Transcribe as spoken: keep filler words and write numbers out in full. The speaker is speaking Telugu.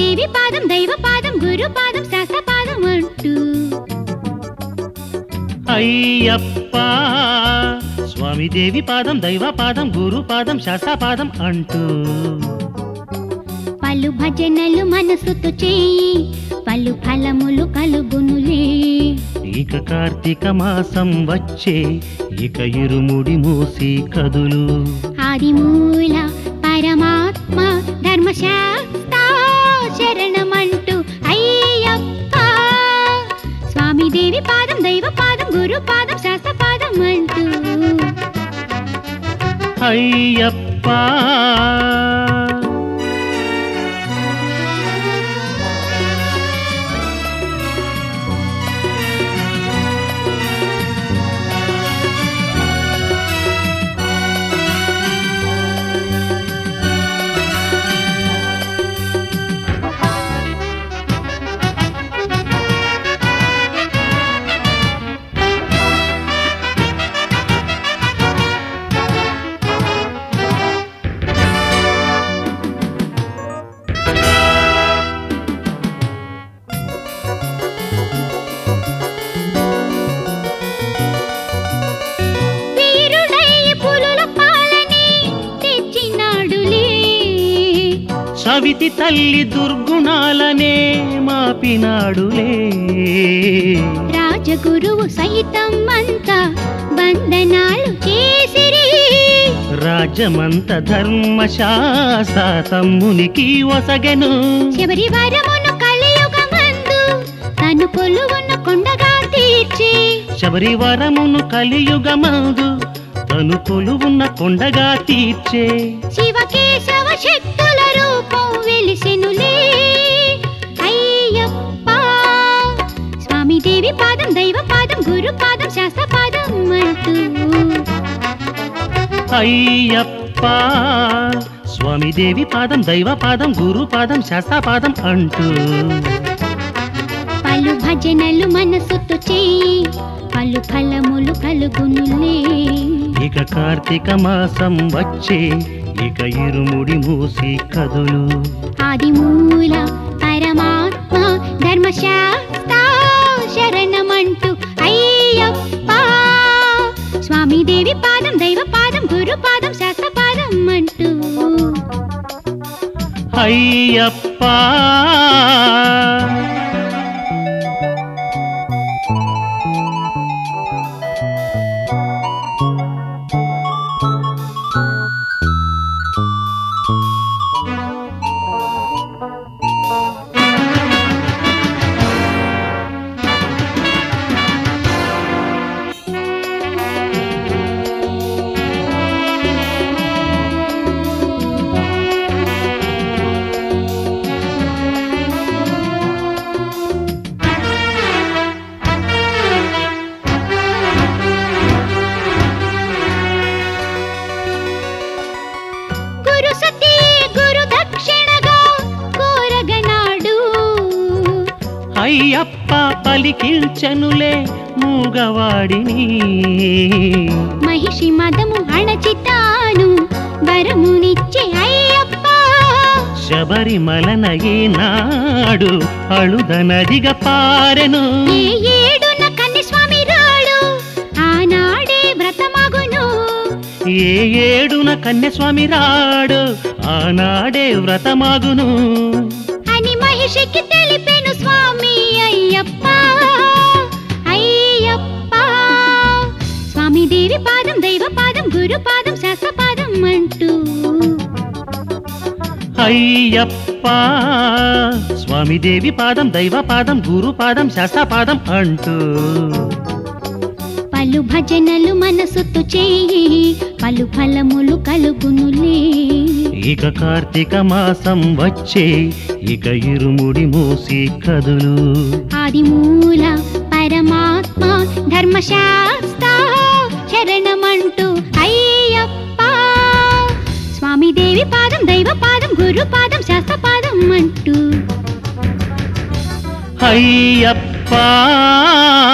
దేవి పాదం దైవ పాదం గురు పాదం శాస్త్ర పాదం అంటూ అయ్యప్ప స్వామి దేవి పాదం దైవ పాదం గురు పాదం శాస్త్ర పాదం అంటూ పలు భజనలు మనసుతో చేయి పలు ఫలములు కలుగునులే. ఇక కార్తీక మాసం వచ్చే ఇక ఇరుముడి మూసి కదులు ఆదిమూల పరమాత్మ ధర్మశాస్త్ర శరణమంటూ అయ్యప్ప స్వామి దేవి పాదం దైవ పాదం గురు పాదం శాస్త్ర పాదం అంటూ అయ్యప్ప సవితి తల్లి దుర్గుణాలనే మాపినాడులే. రాజగురువు సహితం అంతా వందనాలు చేసిరి. రాజ్యమంత ధర్మశాస్త్ర తమ్మునికి వసగెను. శబరి వరమును కలియుగమందు తను కొలువున కొండగా తీర్చి. శబరి వరమును కలియుగమందు తను కొలువున్న కొండగా తీర్చే. శివకేశవ శక్తుల రూపం వెలిసెనులే. అయ్యప్ప స్వామి దేవి పాదం దైవ పాదం గురు పాదం శాస్త్ర పాదం అంటూ అయ్యప్ప స్వామి దేవి పాదం దైవ పాదం గురు పాదం శాస్త్ర పాదం అంటూ పలు భజనలు మనసుతో చేయి పలు ఫలములు కలుగునులే. ఇక కార్తీక మాసం వచ్చే ఇక ఇరుముడి మూసి కదులు ఆదిమూల పరమాత్మ ధర్మశాస్త్ర శరణమంటూ అయ్యప్ప స్వామి దేవి పాదం దైవ పాదం గురు పాదం శాస్త్ర పాదం అంటూ అయ్యప్ప. అయ్యప్ప పలికిల్చనులే మూగవాడిని. మహిషి మదము అణచితాను వరమునిచ్చే అయ్యప్ప. శబరిమలన ఈనాడు అళుదనదిగా పారెను. ఏ ఏడున కన్యస్వామి రాడు ఆనాడే వ్రతమగును. ఏ ఏడున కన్యస్వామి రాడు ఆనాడే వ్రతమగును అని మహిషికి తెలిపెను స్వామి అయ్యప్ప. అయ్యప్ప స్వామి దేవి పాదం దైవ పాదం గురు పాదం శాస్త్ర పాదం అంటూ అయ్యప్ప స్వామి దేవి పాదం దైవ పాదం గురు పాదం శాస్త్ర పాదం అంటూ పలు భజనలు మనసుతో చేయి పలు ఫలములు కలుగునులే. ఇక కార్తీక మాసం వచ్చే ఇక ఇరుముడి మూసి కదులు ఆదిమూల పరమాత్మ ధర్మశాస్త్ర శరణమంటూ అయ్యప్ప స్వామి దేవి పాదం దైవ పాదం గురు పాదం శాస్త్ర పాదం అంటూ అయ్యప్ప.